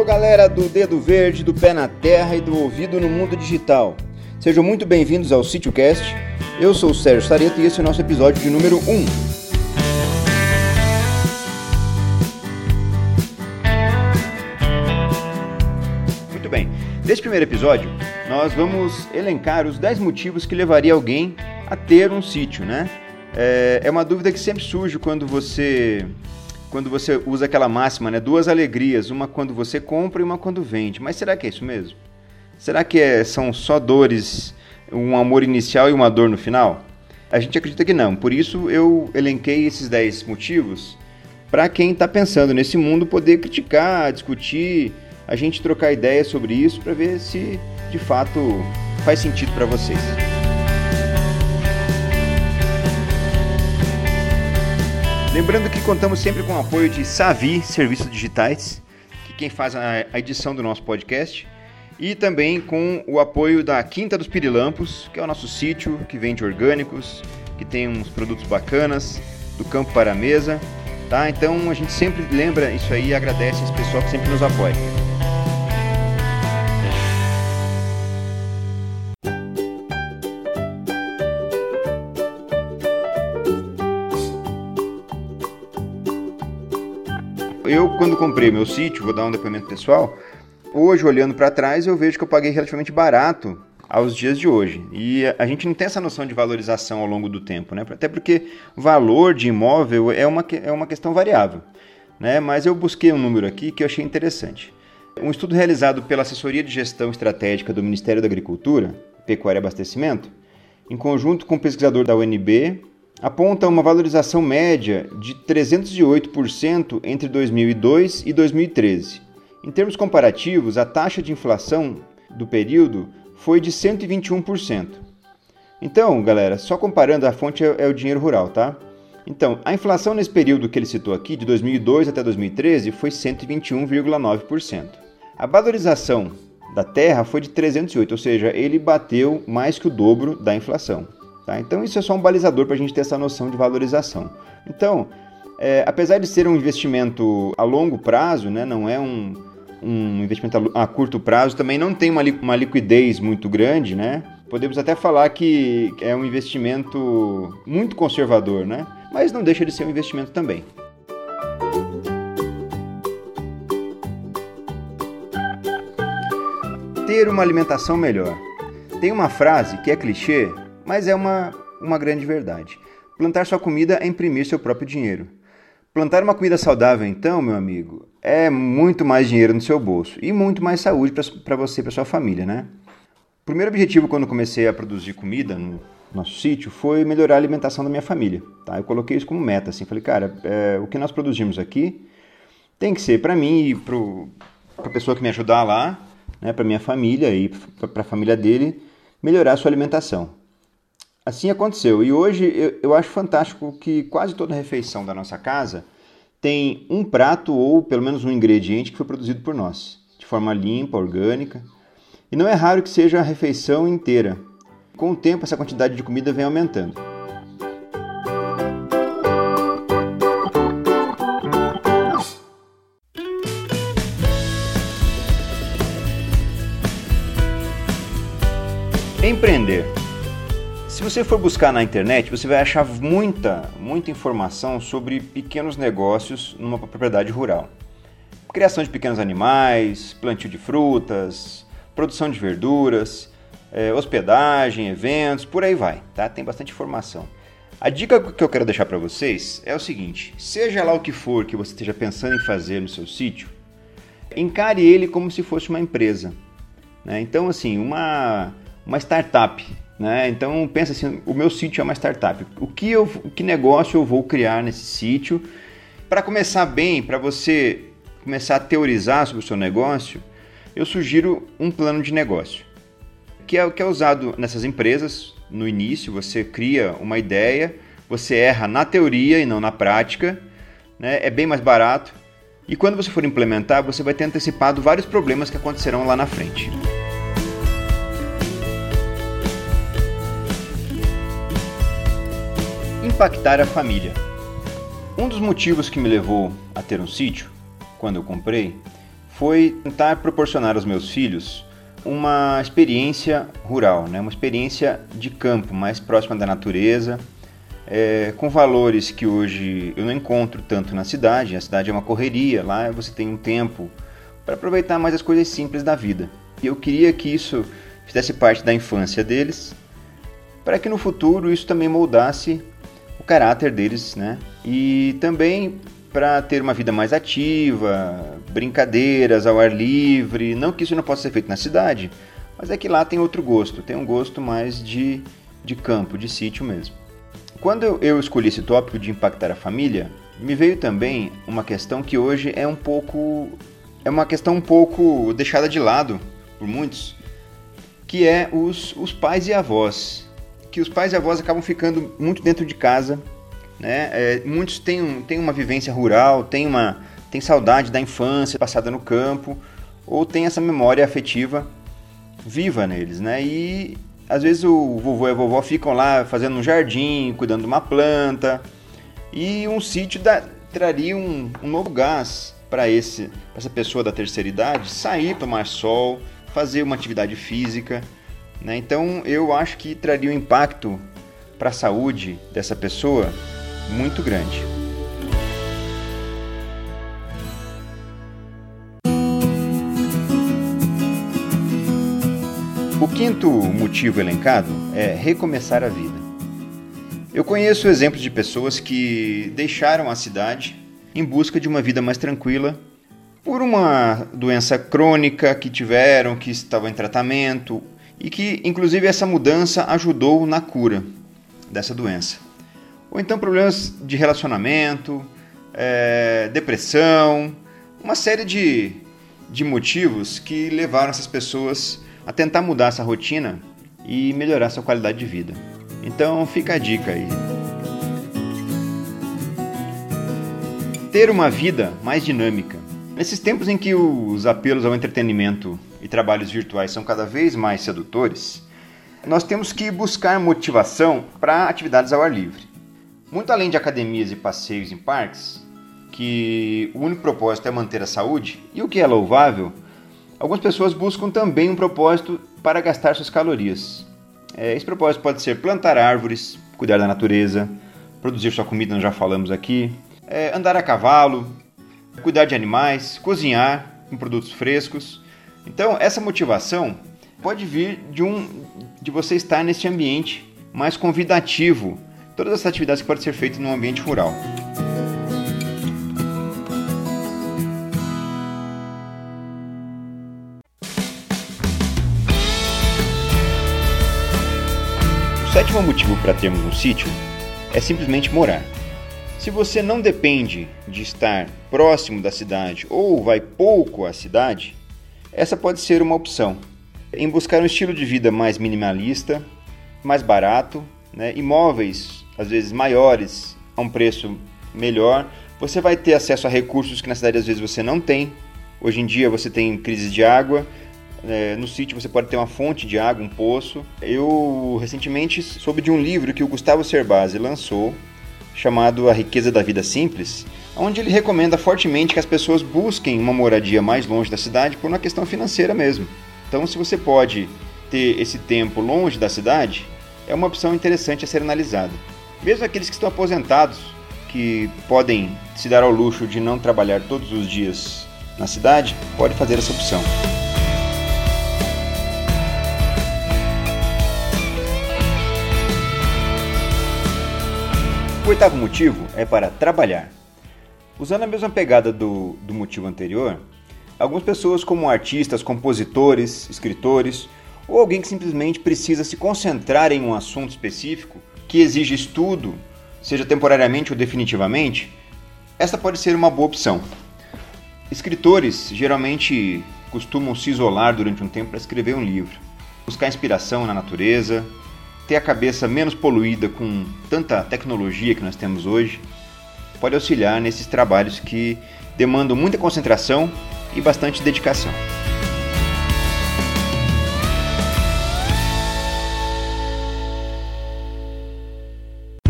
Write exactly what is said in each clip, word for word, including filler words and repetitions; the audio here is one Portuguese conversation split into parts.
Alô galera do Dedo Verde, do Pé na Terra e do Ouvido no Mundo Digital. Sejam muito bem-vindos ao SítioCast. Eu sou o Sérgio Sareta e esse é o nosso episódio de número um. Muito bem, nesse primeiro episódio nós vamos elencar os dez motivos que levaria alguém a ter um sítio, né? É, é uma dúvida que sempre surge quando você... Quando você usa aquela máxima, né? Duas alegrias, uma quando você compra e uma quando vende. Mas será que é isso mesmo? Será que é, são só dores, um amor inicial e uma dor no final? A gente acredita que não. Por isso eu elenquei esses dez motivos para quem está pensando nesse mundo poder criticar, discutir, a gente trocar ideias sobre isso para ver se de fato faz sentido para vocês. Lembrando que contamos sempre com o apoio de Savi Serviços Digitais, que quem faz a edição do nosso podcast, e também com o apoio da Quinta dos Pirilampos, que é o nosso sítio que vende orgânicos, que tem uns produtos bacanas, do campo para a mesa, tá? Então a gente sempre lembra isso aí e agradece esse pessoal que sempre nos apoia. Eu, quando comprei meu sítio, vou dar um depoimento pessoal, hoje, olhando para trás, eu vejo que eu paguei relativamente barato aos dias de hoje. E a gente não tem essa noção de valorização ao longo do tempo, né? Até porque o valor de imóvel é uma, é uma questão variável, né? Mas eu busquei um número aqui que eu achei interessante. Um estudo realizado pela Assessoria de Gestão Estratégica do Ministério da Agricultura, Pecuária e Abastecimento, em conjunto com o pesquisador da U N B, aponta uma valorização média de trezentos e oito por cento entre dois mil e dois e dois mil e treze. Em termos comparativos, a taxa de inflação do período foi de cento e vinte e um por cento. Então, galera, só comparando, a fonte é o dinheiro rural, tá? Então, a inflação nesse período que ele citou aqui, de dois mil e dois até dois mil e treze, foi cento e vinte e um vírgula nove por cento. A valorização da terra foi de trezentos e oito, ou seja, ele bateu mais que o dobro da inflação. Tá? Então isso é só um balizador para a gente ter essa noção de valorização. Então, é, apesar de ser um investimento a longo prazo, né, não é um, um investimento a, a curto prazo, também não tem uma, li, uma liquidez muito grande, né? Podemos até falar que é um investimento muito conservador, né? Mas não deixa de ser um investimento também. Ter uma alimentação melhor. Tem uma frase que é clichê, mas é uma, uma grande verdade. Plantar sua comida é imprimir seu próprio dinheiro. Plantar uma comida saudável, então, meu amigo, é muito mais dinheiro no seu bolso e muito mais saúde para você e para sua família, né? O primeiro objetivo quando comecei a produzir comida no nosso sítio foi melhorar a alimentação da minha família. Tá? Eu coloquei isso como meta, assim, falei, cara, é, o que nós produzimos aqui tem que ser para mim e para a pessoa que me ajudar lá, né, para minha família e para a família dele, melhorar a sua alimentação. Assim aconteceu, e hoje eu, eu acho fantástico que quase toda refeição da nossa casa tem um prato ou pelo menos um ingrediente que foi produzido por nós, de forma limpa, orgânica, e não é raro que seja a refeição inteira. Com o tempo essa quantidade de comida vem aumentando. Empreender. Se você for buscar na internet, você vai achar muita, muita informação sobre pequenos negócios numa propriedade rural. Criação de pequenos animais, plantio de frutas, produção de verduras, eh, hospedagem, eventos, por aí vai, tá? Tem bastante informação. A dica que eu quero deixar para vocês é o seguinte: seja lá o que for que você esteja pensando em fazer no seu sítio, encare ele como se fosse uma empresa, né? Então, assim, uma, uma startup. Né? Então pensa assim, o meu sítio é uma startup. O que, eu, que negócio eu vou criar nesse sítio? Para começar bem, para você começar a teorizar sobre o seu negócio, eu sugiro um plano de negócio, que é o que é usado nessas empresas. No início você cria uma ideia, você erra na teoria e não na prática, né? É bem mais barato, e quando você for implementar, você vai ter antecipado vários problemas que acontecerão lá na frente. Impactar a família. Um dos motivos que me levou a ter um sítio, quando eu comprei, foi tentar proporcionar aos meus filhos uma experiência rural, né? Uma experiência de campo, mais próxima da natureza, é, com valores que hoje eu não encontro tanto na cidade. A cidade é uma correria, lá você tem um tempo para aproveitar mais as coisas simples da vida. E eu queria que isso fizesse parte da infância deles, para que no futuro isso também moldasse o caráter deles, né? E também para ter uma vida mais ativa, brincadeiras ao ar livre. Não que isso não possa ser feito na cidade, mas é que lá tem outro gosto, tem um gosto mais de, de campo, de sítio mesmo. Quando eu, eu escolhi esse tópico de impactar a família, me veio também uma questão que hoje é um pouco, é uma questão um pouco deixada de lado por muitos, que é os, os pais e avós. Que os pais e avós acabam ficando muito dentro de casa, né? É, muitos têm, têm uma vivência rural, têm, uma, têm saudade da infância passada no campo, ou têm essa memória afetiva viva neles, né? E às vezes o vovô e a vovó ficam lá fazendo um jardim, cuidando de uma planta, e um sítio da, traria um, um novo gás para essa pessoa da terceira idade sair, tomar sol, fazer uma atividade física, né? Então eu acho que traria um impacto para a saúde dessa pessoa muito grande. O quinto motivo elencado é recomeçar a vida. Eu conheço exemplos de pessoas que deixaram a cidade em busca de uma vida mais tranquila por uma doença crônica que tiveram, que estavam em tratamento, e que, inclusive, essa mudança ajudou na cura dessa doença. Ou então problemas de relacionamento, é, depressão, uma série de, de motivos que levaram essas pessoas a tentar mudar essa rotina e melhorar sua qualidade de vida. Então fica a dica aí. Ter uma vida mais dinâmica. Nesses tempos em que os apelos ao entretenimento e trabalhos virtuais são cada vez mais sedutores, nós temos que buscar motivação para atividades ao ar livre. Muito além de academias e passeios em parques, que o único propósito é manter a saúde, e o que é louvável, algumas pessoas buscam também um propósito para gastar suas calorias. Esse propósito pode ser plantar árvores, cuidar da natureza, produzir sua comida, nós já falamos aqui, andar a cavalo, cuidar de animais, cozinhar com produtos frescos. Então, essa motivação pode vir de, um, de você estar nesse ambiente mais convidativo, todas as atividades que podem ser feitas num ambiente rural. O sétimo motivo para termos um sítio é simplesmente morar. Se você não depende de estar próximo da cidade ou vai pouco à cidade, essa pode ser uma opção. Em buscar um estilo de vida mais minimalista, mais barato, né, imóveis às vezes maiores, a um preço melhor, você vai ter acesso a recursos que na cidade às vezes você não tem. Hoje em dia você tem crises de água, é, no sítio você pode ter uma fonte de água, um poço. Eu recentemente soube de um livro que o Gustavo Cerbasi lançou, chamado A Riqueza da Vida Simples, onde ele recomenda fortemente que as pessoas busquem uma moradia mais longe da cidade por uma questão financeira mesmo. Então, se você pode ter esse tempo longe da cidade, é uma opção interessante a ser analisada. Mesmo aqueles que estão aposentados, que podem se dar ao luxo de não trabalhar todos os dias na cidade, pode fazer essa opção. O oitavo motivo é para trabalhar. Usando a mesma pegada do, do motivo anterior, algumas pessoas como artistas, compositores, escritores, ou alguém que simplesmente precisa se concentrar em um assunto específico, que exige estudo, seja temporariamente ou definitivamente, essa pode ser uma boa opção. Escritores geralmente costumam se isolar durante um tempo para escrever um livro, buscar inspiração na natureza, ter a cabeça menos poluída com tanta tecnologia que nós temos hoje, pode auxiliar nesses trabalhos que demandam muita concentração e bastante dedicação.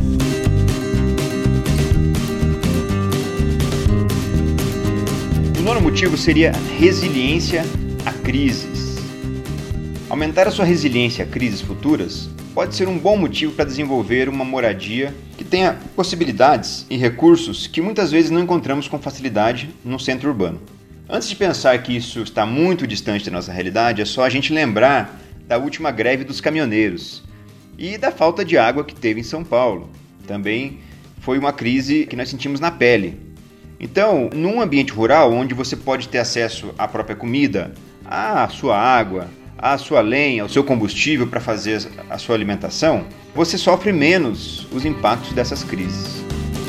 O nono motivo seria resiliência a crises. Aumentar a sua resiliência a crises futuras pode ser um bom motivo para desenvolver uma moradia que tenha possibilidades e recursos que muitas vezes não encontramos com facilidade no centro urbano. Antes de pensar que isso está muito distante da nossa realidade, é só a gente lembrar da última greve dos caminhoneiros e da falta de água que teve em São Paulo. Também foi uma crise que nós sentimos na pele. Então, num ambiente rural onde você pode ter acesso à própria comida, à sua água, à sua lenha, ao seu combustível para fazer a sua alimentação, você sofre menos os impactos dessas crises.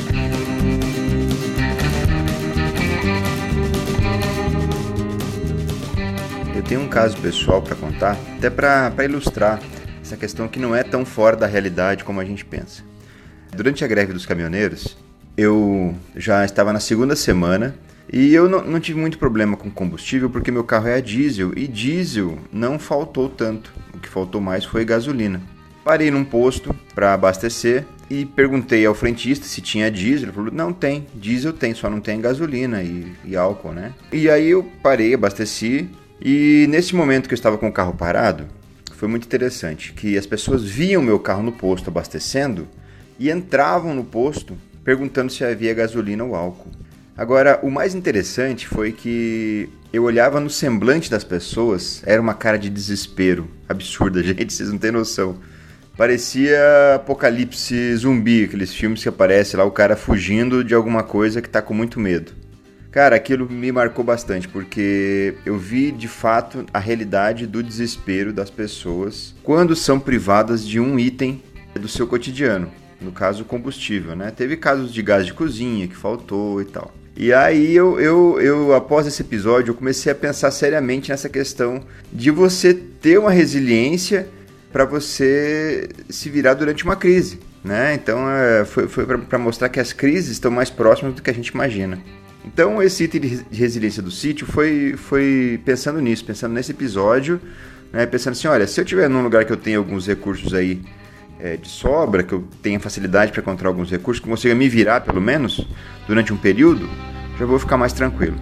Eu tenho um caso pessoal para contar, até para ilustrar essa questão que não é tão fora da realidade como a gente pensa. Durante a greve dos caminhoneiros, eu já estava na segunda semana e eu não, não tive muito problema com combustível porque meu carro é a diesel e diesel não faltou tanto, o que faltou mais foi gasolina. Parei num posto para abastecer e perguntei ao frentista se tinha diesel. Ele falou, não tem, diesel tem, só não tem gasolina e, e álcool, né? E aí eu parei, abasteci e nesse momento que eu estava com o carro parado, foi muito interessante que as pessoas viam meu carro no posto abastecendo e entravam no posto perguntando se havia gasolina ou álcool. Agora, o mais interessante foi que eu olhava no semblante das pessoas, era uma cara de desespero absurda, gente, vocês não têm noção. Parecia apocalipse zumbi, aqueles filmes que aparece lá o cara fugindo de alguma coisa que tá com muito medo. Cara, aquilo me marcou bastante, porque eu vi de fato a realidade do desespero das pessoas quando são privadas de um item do seu cotidiano. No caso, combustível, né? Teve casos de gás de cozinha que faltou e tal. E aí, eu, eu, eu, após esse episódio, eu comecei a pensar seriamente nessa questão de você ter uma resiliência para você se virar durante uma crise, né? Então, é, foi, foi para mostrar que as crises estão mais próximas do que a gente imagina. Então, esse item de resiliência do sítio foi, foi pensando nisso, pensando nesse episódio, né? Pensando assim, olha, se eu estiver num lugar que eu tenho alguns recursos aí, É, de sobra, que eu tenha facilidade para encontrar alguns recursos, que eu consiga me virar pelo menos durante um período, já vou ficar mais tranquilo.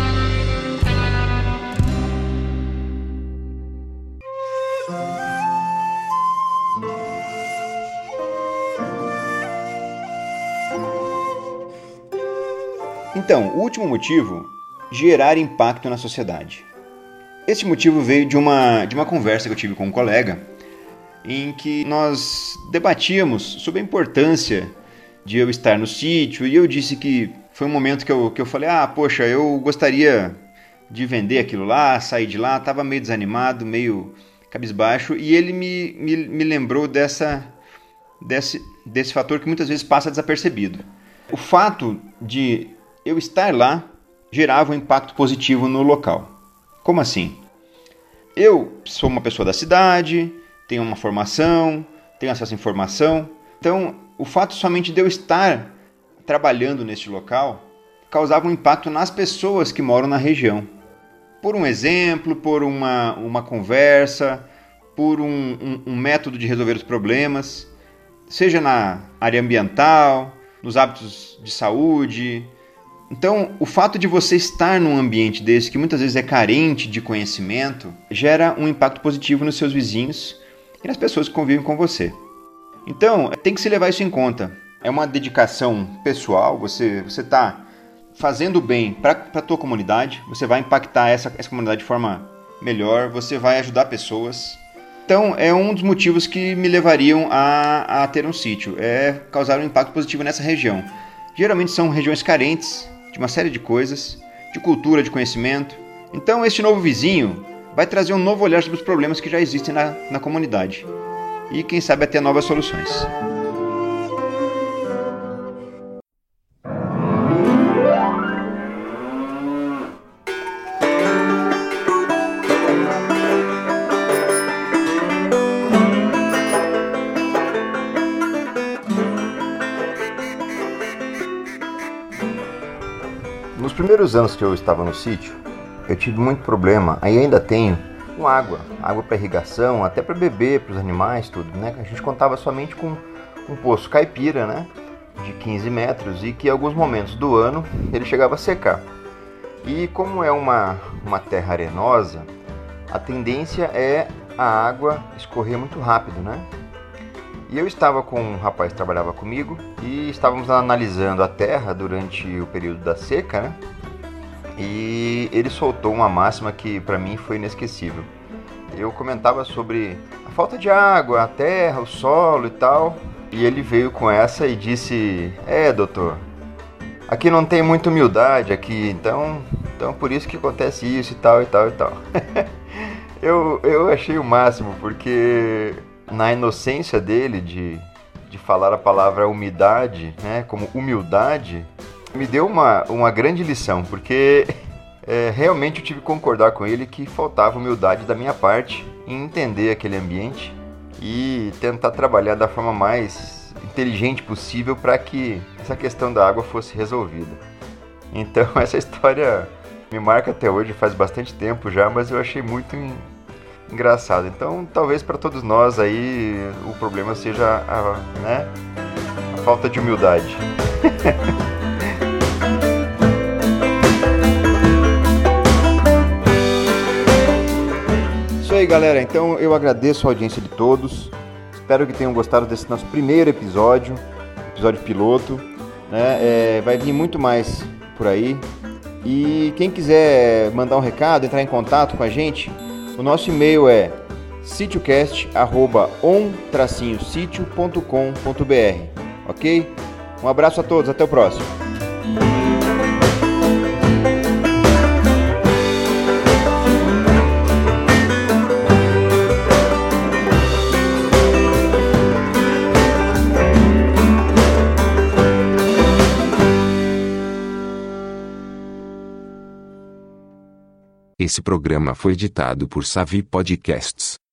Então, o último motivo, gerar impacto na sociedade. Esse motivo veio de uma, de uma conversa que eu tive com um colega, em que nós debatíamos sobre a importância de eu estar no sítio, e eu disse que foi um momento que eu, que eu falei, ah, poxa, eu gostaria de vender aquilo lá, sair de lá, estava meio desanimado, meio cabisbaixo, e ele me, me, me lembrou dessa, desse, desse fator que muitas vezes passa desapercebido. O fato de eu estar lá gerava um impacto positivo no local. Como assim? Eu sou uma pessoa da cidade, tenho uma formação, tenho acesso à informação. Então, o fato somente de eu estar trabalhando neste local causava um impacto nas pessoas que moram na região. Por um exemplo, por uma, uma conversa, por um, um, um método de resolver os problemas, seja na área ambiental, nos hábitos de saúde. Então, o fato de você estar num ambiente desse, que muitas vezes é carente de conhecimento, gera um impacto positivo nos seus vizinhos e nas pessoas que convivem com você. Então, tem que se levar isso em conta. É uma dedicação pessoal, você você está fazendo bem para a tua comunidade, você vai impactar essa, essa comunidade de forma melhor, você vai ajudar pessoas. Então, é um dos motivos que me levariam a, a ter um sítio, é causar um impacto positivo nessa região. Geralmente são regiões carentes de uma série de coisas, de cultura, de conhecimento. Então, este novo vizinho vai trazer um novo olhar sobre os problemas que já existem na, na comunidade. E, quem sabe, até novas soluções. Nos primeiros anos que eu estava no sítio, eu tive muito problema, aí ainda tenho, com água. Água para irrigação, até para beber, para os animais, tudo, né? A gente contava somente com um poço caipira, né? De quinze metros e que em alguns momentos do ano ele chegava a secar. E como é uma, uma terra arenosa, a tendência é a água escorrer muito rápido, né? E eu estava com um rapaz que trabalhava comigo e estávamos analisando a terra durante o período da seca, né? E ele soltou uma máxima que para mim foi inesquecível. Eu comentava sobre a falta de água, a terra, o solo e tal, e ele veio com essa e disse: é, doutor, aqui não tem muita humildade aqui, então, então por isso que acontece isso e tal e tal e tal. eu, eu achei o máximo, porque na inocência dele de, de falar a palavra umidade, né, como humildade, me deu uma, uma grande lição, porque é, realmente eu tive que concordar com ele que faltava humildade da minha parte em entender aquele ambiente e tentar trabalhar da forma mais inteligente possível para que essa questão da água fosse resolvida. Então essa história me marca até hoje, faz bastante tempo já, mas eu achei muito engraçado. Então talvez para todos nós aí o problema seja a, né, a falta de humildade. Isso aí, galera. Então eu agradeço a audiência de todos. Espero que tenham gostado desse nosso primeiro episódio, episódio piloto, né? É, vai vir muito mais por aí. E quem quiser mandar um recado, entrar em contato com a gente, o nosso e-mail é sitiocast arroba on tracinho sítio ponto com ponto br, ok? Um abraço a todos, até o próximo. Esse programa foi editado por Savi Podcasts.